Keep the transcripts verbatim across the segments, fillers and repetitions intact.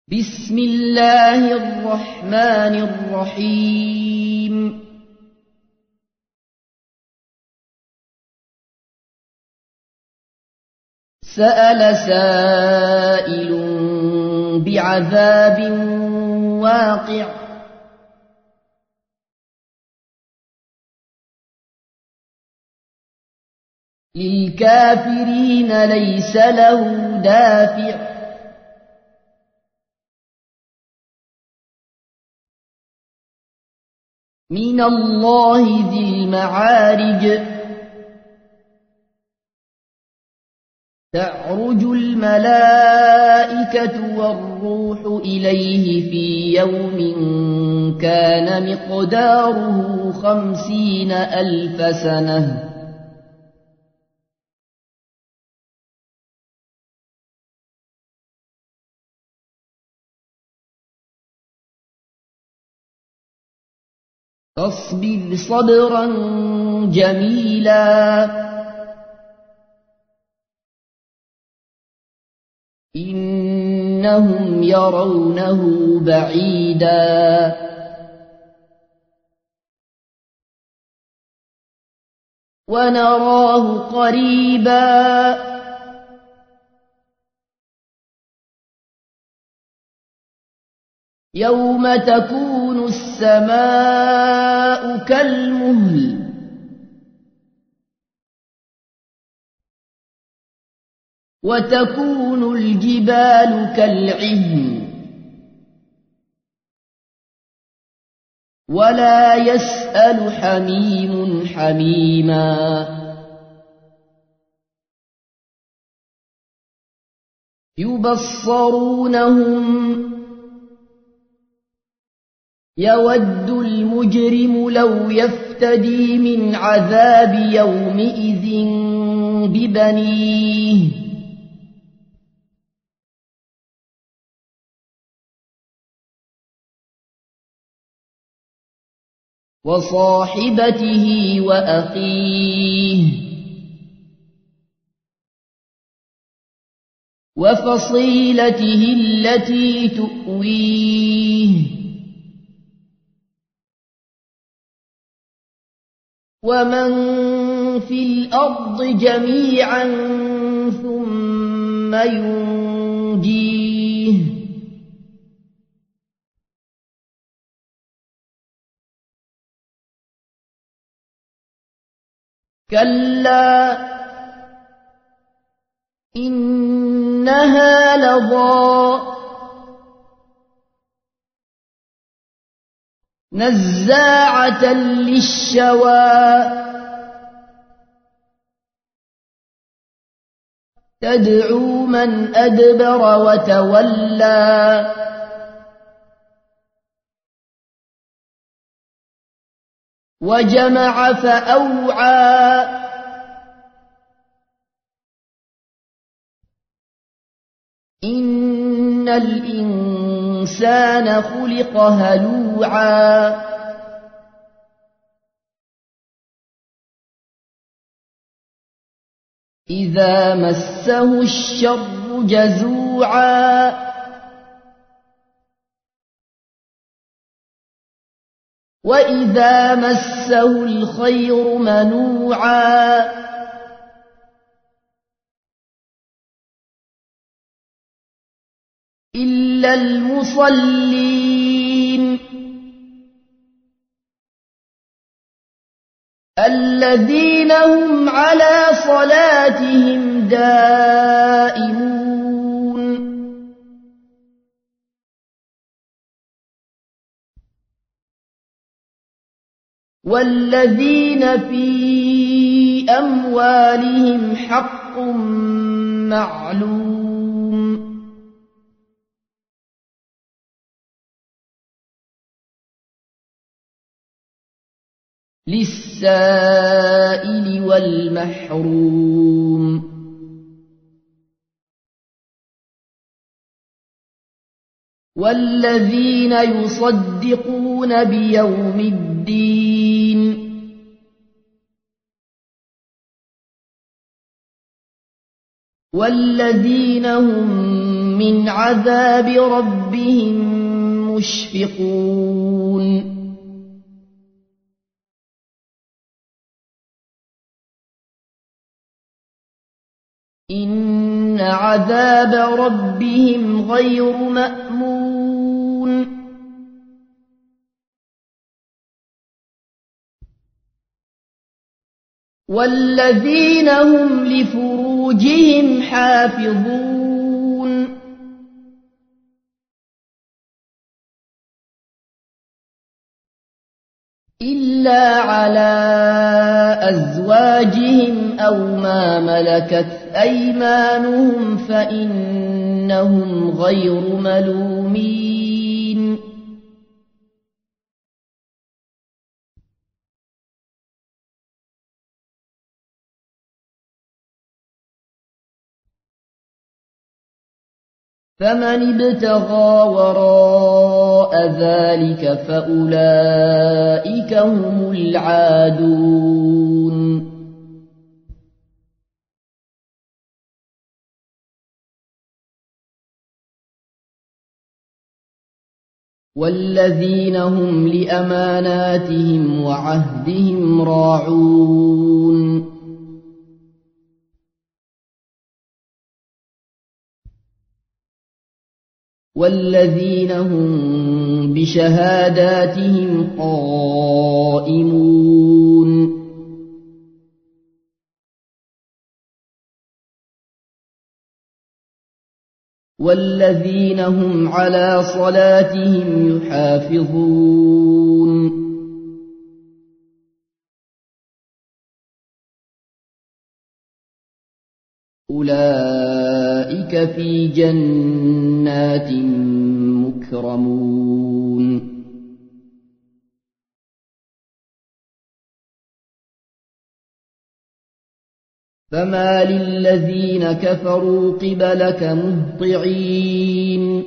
بسم الله الرحمن الرحيم سأل سائل بعذاب واقع للكافرين ليس له دافع من الله ذي المعارج تعرج الملائكة والروح إليه في يوم كان مقداره خمسين ألف سنة فاصبر صبرا جميلا إنهم يرونه بعيدا ونراه قريبا يوم تكون السماء كالمهل وتكون الجبال كالعهن ولا يسأل حميم حميما يبصرونهم يود المجرم لو يفتدي من عذاب يومئذ ببنيه وصاحبته وأخيه وفصيلته التي تؤويه ومن في الأرض جميعا ثم ينجيه كلا إنها لظى نزاعة للشوى تدعو من أدبر وتولى وجمع فأوعى إن الإنسان خلق هلوعا إذا مسه الشر جزوعا وإذا مسه الخير منوعا إلا المصلين الذين هم على صلاتهم دائمون والذين في أموالهم حق معلوم للسائل والمحروم والذين يصدقون بيوم الدين والذين هم من عذاب ربهم مشفقون إن عذاب ربهم غير مأمون والذين هم لفروجهم حافظون إلا على أزواجهم أو ما ملكت أيمانهم فإنهم غير ملومين فمن ابتغى وراء ذلك فأولئك هم العادون والذين هم لأماناتهم وعهدهم راعون والذين هم بشهاداتهم قائمون والذين هم على صلاتهم يحافظون أولئك في جنات مكرمون فما للذين كفروا قبلك مهطعين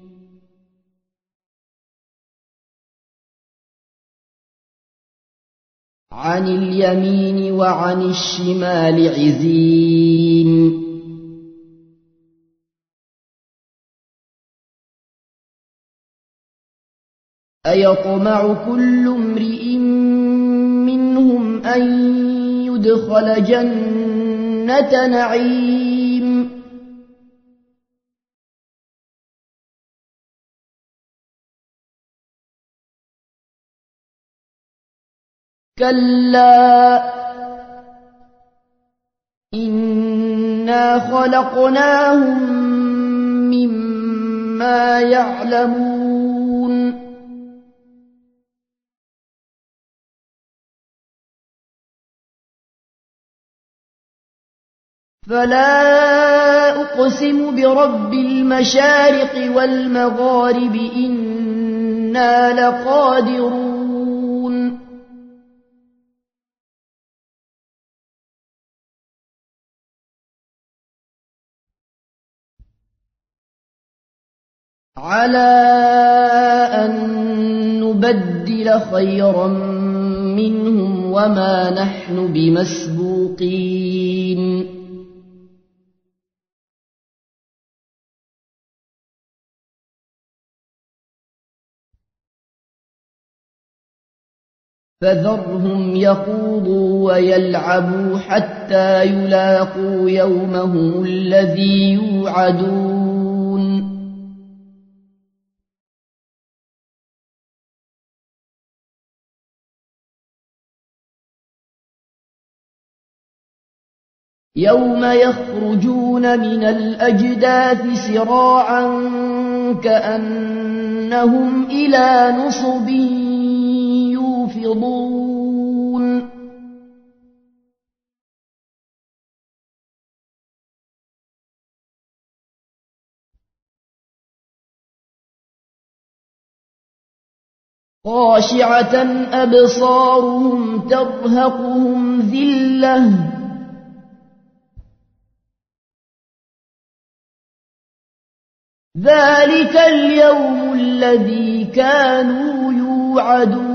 عن اليمين وعن الشمال عزين أيطمع كل امرئ منهم أن يدخل جنة نعيم كلا إنا خلقناهم مما يعلمون فلا أقسم برب المشارق والمغارب إنا لقادرون على أن نبدل خيرا منهم وما نحن بمسبوقين فذرهم يخوضوا ويلعبوا حتى يلاقوا يومهم الذي يوعدون يوم يخرجون من الأجداث سراعا كأنهم إلى نصب يوفضون خاشعة أبصارهم ترهقهم ذلة ذلك اليوم الذي كانوا يوعدون